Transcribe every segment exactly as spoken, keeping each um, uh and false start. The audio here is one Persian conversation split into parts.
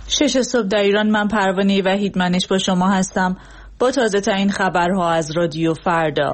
شش صبح در ایران. من پروانه وحیدمنش با شما هستم با تازه ترین خبرها از رادیو فردا.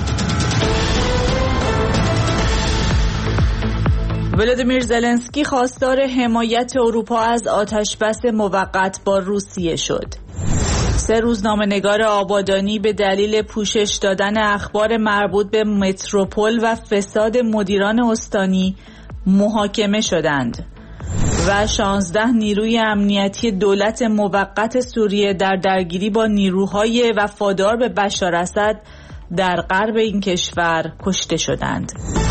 ولادیمیر زلنسکی خواستار حمایت اروپا از آتشبس موقت با روسیه شد. سه روزنامه‌نگار آبادانی به دلیل پوشش دادن اخبار مربوط به متروپول و فساد مدیران استانی محاکمه شدند و شانزده نیروی امنیتی دولت موقت سوریه در درگیری با نیروهای وفادار به بشار اسد در غرب این کشور کشته شدند.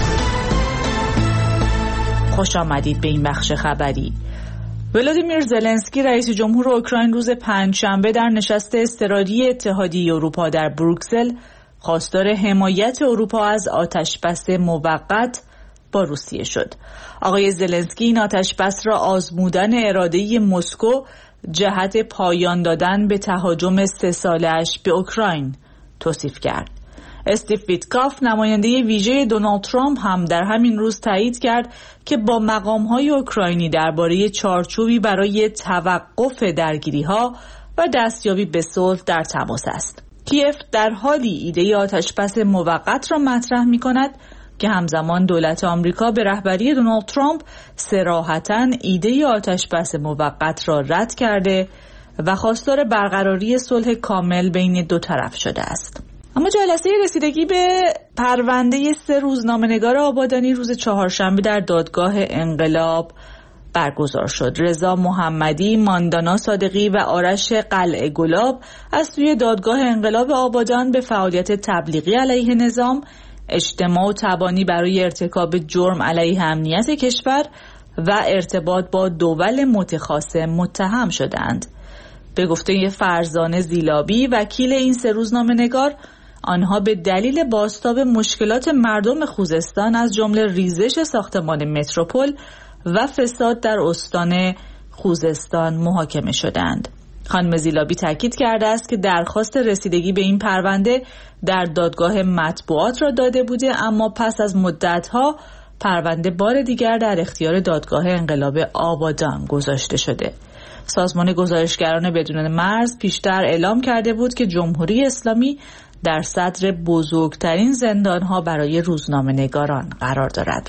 خوش آمدید به این بخش خبری. ولادیمیر زلنسکی رئیس جمهور اوکراین روز پنجشنبه در نشست اضطراری اتحادیه اروپا در بروکسل خواستار حمایت اروپا از آتشبس موقت با روسیه شد. آقای زلنسکی این آتشبس را آزمودن اراده مسکو جهت پایان دادن به تهاجم سه ساله‌اش به اوکراین توصیف کرد. استیو ویتکاف نماینده ویژه دونالد ترامپ هم در همین روز تایید کرد که با مقام‌های اوکراینی درباره چارچوبی برای توقف درگیری‌ها و دستیابی به صلح در تماس است. کیف در حالی ایده آتشبس موقت را مطرح می‌کند که همزمان دولت آمریکا به رهبری دونالد ترامپ صراحتاً ایده آتشبس موقت را رد کرده و خواستار برقراری صلح کامل بین دو طرف شده است. اما جلسه رسیدگی به پرونده سه روزنامه‌نگار آبادانی روز چهارشنبه در دادگاه انقلاب برگزار شد. رضا محمدی، ماندانا صادقی و آرش قلعه گلاب از سوی دادگاه انقلاب آبادان به فعالیت تبلیغی علیه نظام، اجتماع و تبانی برای ارتکاب جرم علیه امنیت کشور و ارتباط با دول متخاصم متهم شدند. به گفته فرزانه زیلابی وکیل این سه روزنامه‌نگار، آنها به دلیل بازتاب مشکلات مردم خوزستان از جمله ریزش ساختمان متروپول و فساد در استان خوزستان محاکمه شدند. خانم زیلابی تاکید کرده است که درخواست رسیدگی به این پرونده در دادگاه مطبوعات را داده بوده، اما پس از مدت‌ها پرونده بار دیگر در اختیار دادگاه انقلاب آبادان گذاشته شده. سازمان گزارشگران بدون مرز پیشتر اعلام کرده بود که جمهوری اسلامی در صدر بزرگترین زندان‌ها برای روزنامه‌نگاران قرار دارد.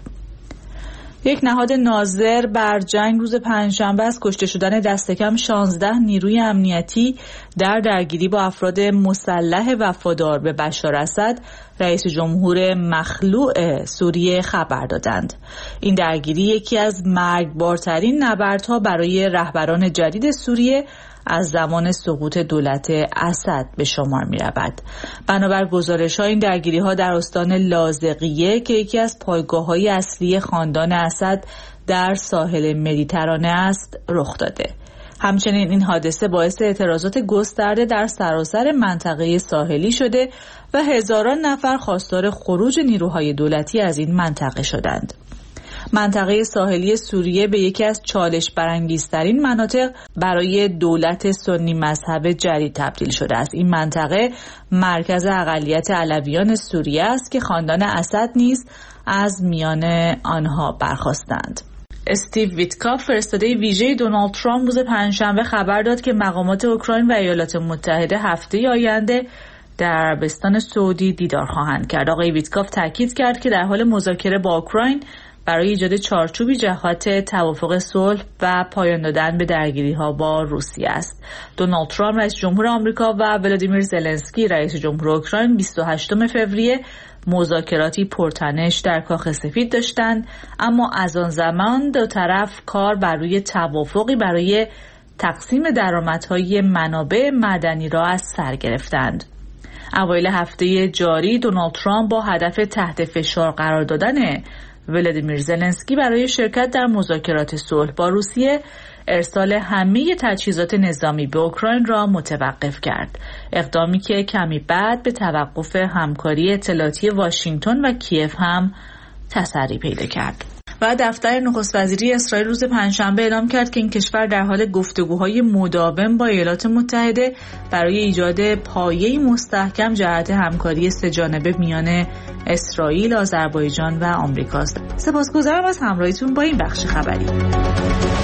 یک نهاد ناظر بر جنگ روز پنجشنبه از کشته شدن دست کم شانزده نیروی امنیتی در درگیری با افراد مسلح وفادار به بشار اسد، رئیس جمهور مخلوع سوریه خبر دادند. این درگیری یکی از مرگبارترین نبردها برای رهبران جدید سوریه از زمان سقوط دولت اسد به شمار می رود. بنابر گزارش ها این درگیری ها در استان لاذقیه که یکی از پایگاه های اصلی خاندان اسد در ساحل مدیترانه است رخ داده. همچنین این حادثه باعث اعتراضات گسترده در سراسر منطقه ساحلی شده و هزاران نفر خواستار خروج نیروهای دولتی از این منطقه شدند. منطقه ساحلی سوریه به یکی از چالش برانگیزترین مناطق برای دولت سنی مذهب جدید تبدیل شده است. این منطقه مرکز اقلیت علویان سوریه است که خاندان اسد نیز از میان آنها برخاستند. استیو ویتکاف فرستاده ویژه دونالد ترامپ روز پنجشنبه خبر داد که مقامات اوکراین و ایالات متحده هفته آینده در عربستان سعودی دیدار خواهند کرد. آقای ویتکاف تاکید کرد که در حال مذاکره با اوکراین برای ایجاد چارچوبی جهت توافق صلح و پایان دادن به درگیری‌ها با روسیه است. دونالد ترامپ رئیس جمهور آمریکا و ولادیمیر زلنسکی رئیس جمهور اوکراین بیست و هشتم فوریه مذاکراتی پرتنش در کاخ سفید داشتند، اما از آن زمان دو طرف کار بر روی توافقی برای تقسیم درآمدهای منابع معدنی را از سر گرفتند. اوایل هفته جاری دونالد ترامپ با هدف تحت فشار قرار دادن ولادیمیر زلنسکی برای شرکت در مذاکرات صلح با روسیه ارسال همه تجهیزات نظامی به اوکراین را متوقف کرد. اقدامی که کمی بعد به توقف همکاری اطلاعاتی واشنگتن و کیف هم تسری پیدا کرد. و دفتر نخست وزیری اسرائیل روز پنجشنبه اعلام کرد که این کشور در حال گفتگوهای مداوم با ایالات متحده برای ایجاد پایه‌ای مستحکم جهت همکاری سه‌جانبه میان اسرائیل، آذربایجان و آمریکاست. سپاسگزارم از همراهیتون با این بخش خبری.